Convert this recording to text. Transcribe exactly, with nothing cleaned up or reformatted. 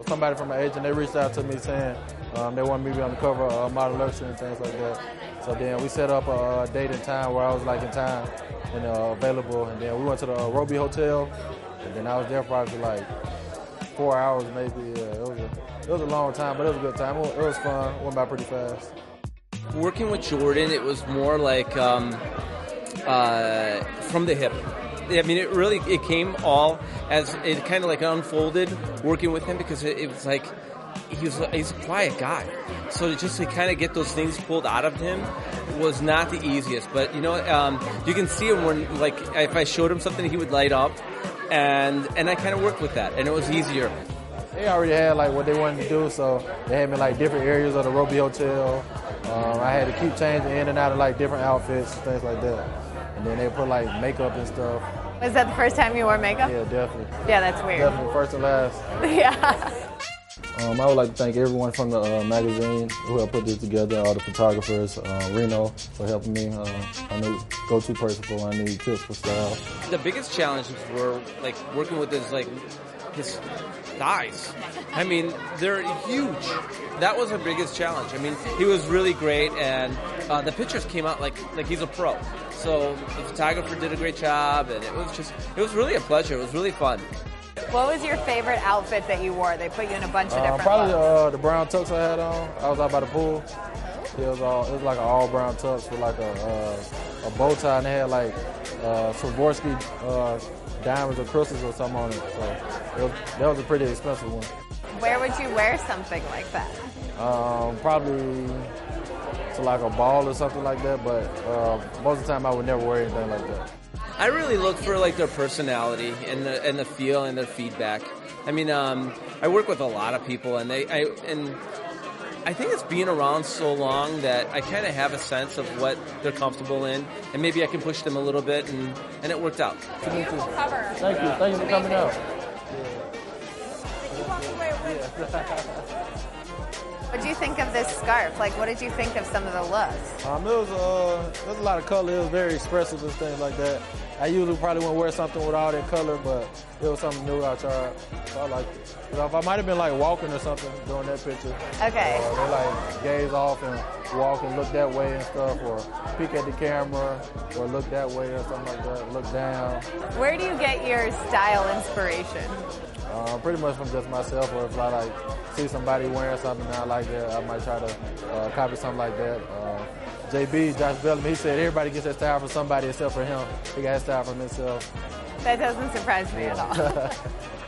somebody from an agent, they reached out to me saying um, they wanted me to be on the cover of Model Luxury and things like that. So then we set up a date and time where I was like in time and uh, available, and then we went to the Roby Hotel, and then I was there probably like four hours maybe. Yeah, it was a, it was a long time, but it was a good time. It was, it was fun. It went by pretty fast. Working with Jordan, it was more like um, uh, from the hip. I mean, it really, it came all as, it kind of like unfolded working with him, because it, it was like, he was, he's a quiet guy. So to just to kind of get those things pulled out of him was not the easiest. But, you know, um, you can see him when, like, if I showed him something, he would light up. And, and I kind of worked with that, and it was easier. They already had, like, what they wanted to do, so they had me, like, different areas of the Roby Hotel. Um, I had to keep changing in and out of, like, different outfits, things like that. And then they put, like, makeup and stuff. Was that the first time you wore makeup? Yeah, definitely. Yeah, that's weird. Definitely, first and last. Yeah. Um, I would like to thank everyone from the uh, magazine who helped put this together, all the photographers, uh, Reno for helping me. Uh, I knew go-to person for when I need tips for style. The biggest challenges were like working with his like his thighs. I mean, they're huge. That was the biggest challenge. I mean, he was really great, and uh, the pictures came out like like he's a pro. So the photographer did a great job, and it was just it was really a pleasure. It was really fun. What was your favorite outfit that you wore? They put you in a bunch of Uh, different probably looks. uh, the brown tux I had on. I was out by the pool. It was all it was like an all brown tux with like a uh, a bow tie, and they had like uh, Swarovski uh, diamonds or crystals or something on it. So it was, that was a pretty expensive one. Where would you wear something like that? Um, probably to like a ball or something like that. But uh, most of the time I would never wear anything like that. I really look for like their personality and the and the feel and their feedback. I mean, um, I work with a lot of people, and they I and I think it's being around so long that I kind of have a sense of what they're comfortable in, and maybe I can push them a little bit, and, and it worked out. Beautiful cover. Thank you. Thank you for coming out. What did you think of this scarf? Like, what did you think of some of the looks? Um, it was uh, there was a lot of color. It was very expressive and things like that. I usually probably wouldn't wear something with all that color, but it was something new I tried. So I liked it. You know, if I might have been like walking or something during that picture. Okay. Uh, they like gaze off and walk and look that way and stuff, or peek at the camera, or look that way or something like that. Look down. Where do you get your style inspiration? Uh, pretty much from just myself, or if I like see somebody wearing something and I like that, I might try to uh, copy something like that. Uh, J B, Josh Bellamy, he said everybody gets that style from somebody except for him. He got his style from himself. That doesn't surprise me at all.